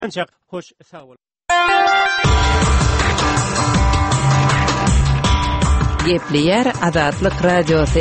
Ancak hoş sağ olun. Gepleyer Azatlyk Radiosu.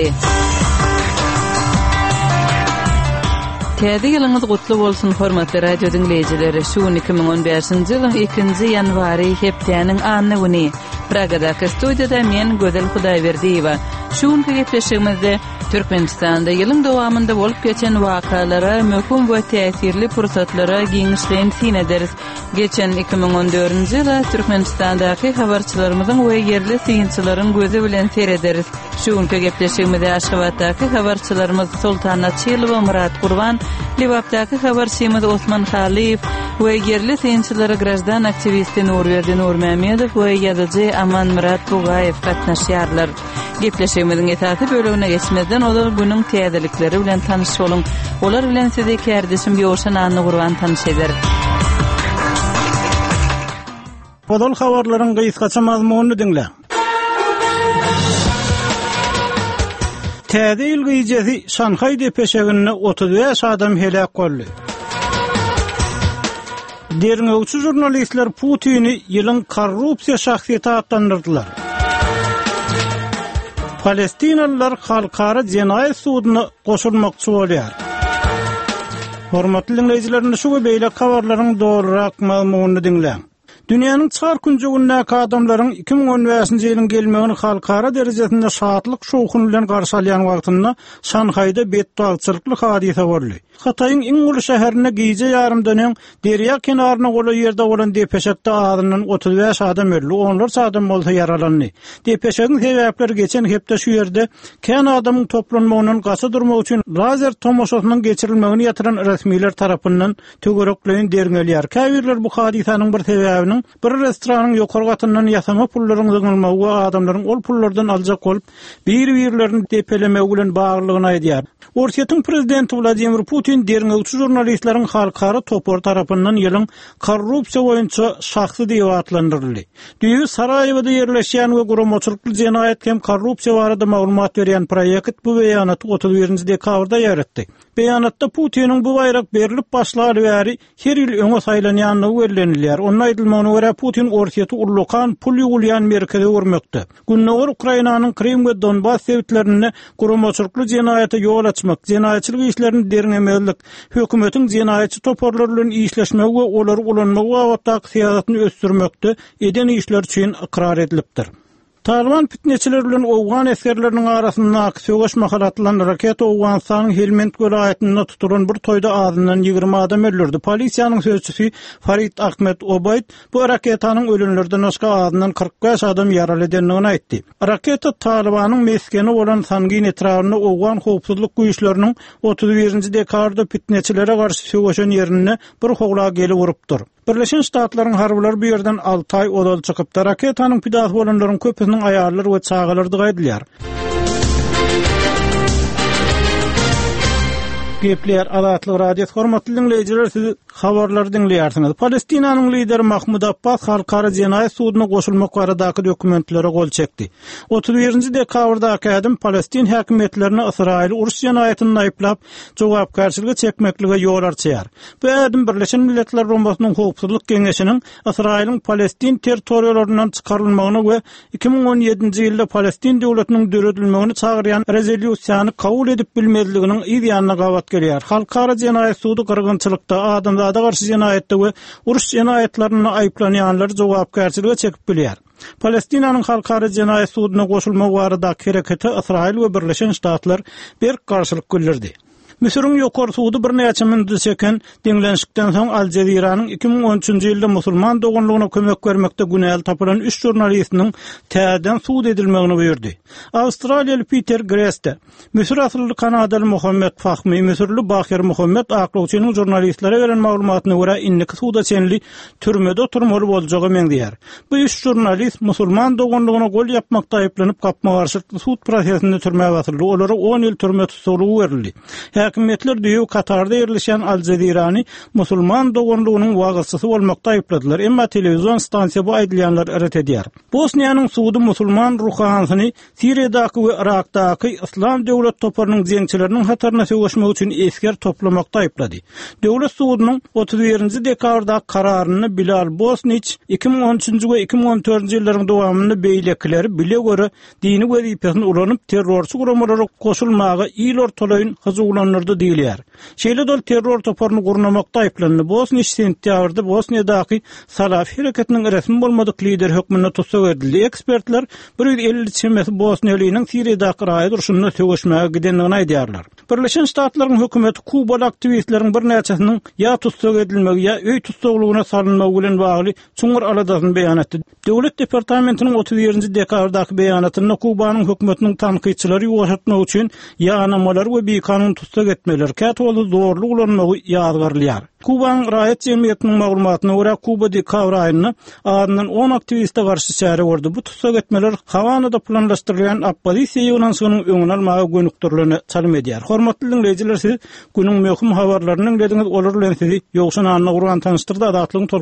Täze ýylyňyz gutly bolsun hormatly radio dinleýijileri. Şu 2015-nji ýylyň 2-nji ýanwary hepdeniň anny güni. Pragadaky studiýada men Gözel Hudaýberdiýewa. Şuňky gepleşigimizde Türkmenistanda ýylyň dowamında bolup geçen wakalara, möhüm we täsirli pursatlara giňişleýän sinederiz. Geçen 2014-nji ýylda Türkmenistandaky habarçylarymyzyň we yerli synçylaryň gözi bilen serederiz. Şuňky gepleşigimizde Aşgabatdaky habarçylarymyz Sultan Açylow we Murat Gurban, Libapdaky habarçymyz Osman Haliýew we yerli synçylary grajdan aktivisti Nurberdi Nurmamedov we ýazyjy Aman Murat Bugaýew gatnaşýarlar. Gepleşigimiziň esasy bölümine geçmeden olar günüň täzelikleri bilen tanyş bolun. Olar bilen sizi kärdeşim Ýoşan Anny Gurban tanyş eder. Podol habarlaryň gysgaça mazmunyny dinle. Täze ýyl gyjasy Şanhay depeşeginde 35 adam helak boldy. Derňöwçü jurnalistler Putyny ýylyň korrupsiýa şahsiýeti adlandyrdylar. Palestinalılar halkara jenaýat sudyna goşulmakçy bolýar. Hormatly dinleýijiler, şu beýle habarlaryň dogrurak mazmunyny dinleň. Dünýäniň çar günjegindäki adamlaryň 2015-nji ýylyň gelmegini halkara derejesinde şatlyk şowkuny bilen garşy alýan wagtynda Şanhaýda beddagçylykly hadise boldy. Hataýyň iň uly şäherine gije ýarym dönem derýa kenaryna goly ýerde bolan depeşetde adynyň 35 adam öldi, onlarca adam bolsa yaralandy. Depeşegiň sebäpleri geçen hepde şu ýerde kän adamyň toplanmagynyň gasy durmak üçin lazer tomoşasynyň geçirilmegini ýatyran resmiler tarapyndan tögerekleýän derňelýär. Käbirler bu hadisanyň bir sebäbini bir restoranyň ýokary gatyndan ýasama pullaryň zyňylmagy we adamlaryň ol pullardan aljak bolup bir-birlerini depelemegi bilen baglygyny aýdýar. Orsiýetiň prezidenti Vladimir Putin derňöwçü jurnalistleriň halkara topor tarapyndan ýylyň korrupsiýa boýunça şahsy diýip adlandyryldy. Düýü Saraýewda ýerleşýän we guramaçylykly jenaýat hem korrupsiýa barada maglumat berýän proýekt bu beýanaty 31-nji dekabrda ýaratdy. Beýanatda Putiniň bu bayrak berilip başlary bäri her ýyl öňe saýlanýanlygy bellenilýär. Onun aýdylmagyna görä Putin orsiýeti urlukan pul ýugulýan merkeze görmekde. Günnäger Ukrainanyň Krim we Donbas sebitlerini guramaçylykly jenaýata ýol açmak, jenaýatçylyk işlerini derňemelik, hökümetiň jenaýatçy toporlary bilen işleşmegi we olary ulanmagy wagtda syýasatyny ösdürmekde eden işler üçin ikrar edilipdir. Taliban fitneçiler bilen Owgan eskerleriniň arasynda söwüş mahalatlan raket Owganistanyň Helmand welaýetinde tutulan bir toýda azyndan 20 adam öldürdi. Polisiýanyň sözçüsü Farid Ahmed Obayd bu raketanyň ölenlerden başga azyndan 45 adam ýaraly edenligini aýtdy. Raketa Talibanyň meskeni bolan Sangin etrawyna Owgan howpsuzlyk güýçleriniň 31-nji dekabrda fitneçilere garşy söwüşen ýerine bir howla gelip urupdyr. Birleşen Ştatlaryň harbylary bu ýerden 6 aý odal çykypdy. Raketanyň pidasy bolanlaryň köpüsiniň aýarlary we çagalary diýilýär. Gepler Azatlyk Radiosu hormatly dinleýijiler, siz habarlary dinleýärsiňiz. Palestinanyň lideri Mahmud Abbas halkara jenaýat sudyna goşulmak baradaky dokumentlere gol çekdi. 31-nji dekabrdaky adam Palestin häkimetlerini Israil uruş jenaýatyny aýplap jogapkarçylyga çekmeklige ýol açýar. Bu adam Birleşen Milletler Romasynyň howpsuzlyk geňeşiniň Israil'in Palestin territoriýalaryndan çykarylmagyny we 2017-nji ýylda Palestin döwletiniň döredilmegini çagyrýan rezolýusiýany kabul edip bilmezliginiň ýa-da gawat gelýär. Halkara jenaýat sudy gyrgynçylykda adamlara garşy jenaýatda we uruş jenaýatlaryny aýplanýanlar jogapkarçylyga çekip bilýär. Palestinanyň halkara jenaýat sudyna goşulmagy baradaky hereketi Israil we Birleşen Ştatlar bir garşylyk bildirdi. Misir'in ýokary sudy bir näçe mündä çeken diňlenşikden soň Al Jazeera'nyň 2013-nji ýylda musulman dogunlygyna kömek bermekde günäl tapylan 3 jurnalistiniň täzeden suud edilmegini buyurdy. Awstraliýaly Peter Greste, Misir asylly Kanadaly Mohammed Fahmy, Misirli Bakir Mohammed aklawçynyň jurnalistlere beren maglumatyna görä inniki suda çenli türmede oturmaly boljagy meňdýär. Bu 3 jurnalist musulman dogunlygyna gol ýapmakda aýplanyp gapma garşy suud prosesinde türmäge atyldy. Olara 10 ýyl türme tutulugy berildi. häkimetler düýü Katarda ýerleşen Al Jazeera'ny musulman dogonlugynyň wagysçysy bolmakda aýpladylar. Emma telewizyon stansiýa bu aýdylýanlar eret edýär. Bosniýanyň suwdy musulman ruhanyny Siriýadaky we Irakdaky islam döwlet toparynyň jeňçileriniň hataryna söwüşmek üçin esker toplamakda aýplady. Döwlet suwudynyň 31-nji dekabrda kararyny Bilal Bosniç 2013 we 2014 ýyllaryň dowamynda beýlekleri bile görä dini wezipesini ulanyp terrorçy guramalara goşulmagy il ortalaýyn hyzuglanyrdy diýilýär. Şeýle dol terror toparyny gurnamakda aýplandy. Bosniç sentýabrda Bosniýadaky Salafi hereketiniň resmi bolmadyk lider hökmüne tutsak edildi. Ekspertler 150 çemesi Bosniýalynyň Siriýadaky raýat urşunyna söwüşmäge gidenligini aýdýarlar. Birleşen Ştatlaryň hökümeti Kuba aktivistleriň bir näçesiniň ýa tutsak edilmegi ýa öý tutsaklygyna salynmagy bilen bagly çuňur aladasyny beýan etdi. Döwlet departamentiniň 31-nji dekabrdaky beýanatynda Kubanyň hökümetiniň tanqidçilary ýoşatmak üçin ýanamalar we beýkanun tutsak etmeler kätwally zorly ulanmagy ýazgarlýar. Kubanyň raýat jemgyýetiniň maglumatyna görä Kuba dekabr aýyny adından 10 aktiviste garşy çäre berdi. Bu tutsak etmeler Havanada planlaşdyrylýan oppozisiýa ýygnaşygynyň öňüne almagy gönükdirlerini çalym edýär. Hormatly dinleýijiler, siz günüň möhüm habarlarynyň diňiz olar bilen sizi ýogşan anna urgan tanıştyrdy. Adatlygyň